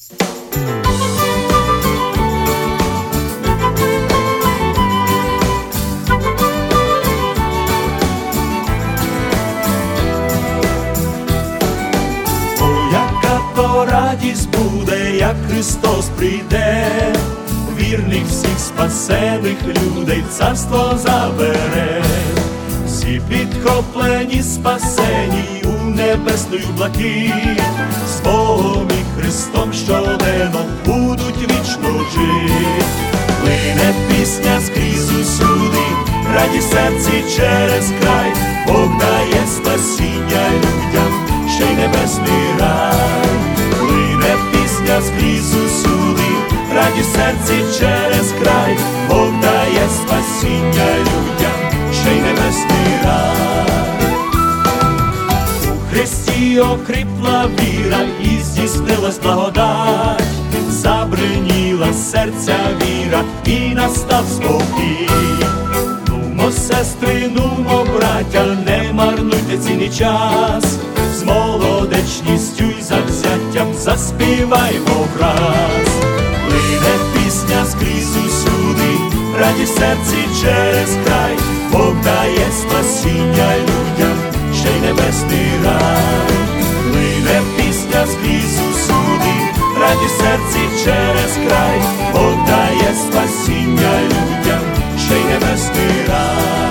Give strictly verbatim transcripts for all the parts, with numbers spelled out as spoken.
Радість буде, як Христос прийде, вірних всіх спасених людей в царство забере. Всі підхоплені, спасені у небесну блакить, з Богом і Христом щоденно будуть вічно жити. Плине пісня скрізь усюди, радість серці через край, Бог дає спасіння людям, ще й небесний рай. Плине пісня скрізь усюди, радість серці через край, Бог дає спасіння людям, ще й небесний рай. У Христі окріпла віра і здійснилась благодать, забриніла серця віра і настав спокій. Нумо, сестри, нумо, браття, не марнуйте цінний час, з молодечністю й завзяттям заспіваймо враз. Плине пісня скрізь усюди, радість серці через край, Бог дає спасіння людям, ще й небесний рай. Плине пісня скрізь усюди, радість серці через край, Бог дає спасіння людям, ще й небесний рай.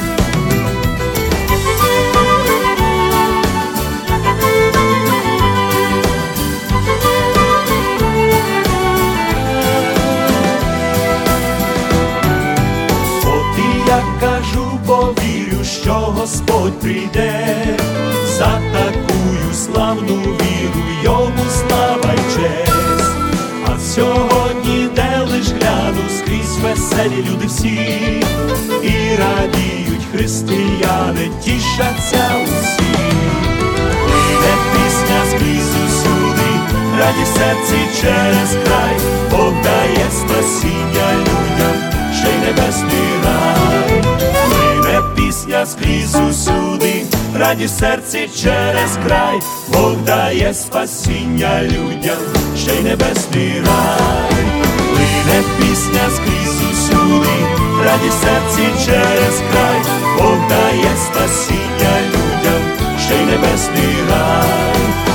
Я кажу, бо вірю, що Господь прийде, за такую славну віру йому слава й честь. А сьогодні, де лиш гляну, скрізь веселі люди всі, і радіють християни, тішаться усі. Плине пісня скрізь усюди, радість серці через край, Бог дає спасіння людям, ще й небесний рай. Плине пісня скрізь усюди, радість серці через край, Бог дає спасіння людям, ще й небесний рай. Плине пісня скрізь усюди, радість серці через край, Бог дає спасіння людям, ще й небесний рай.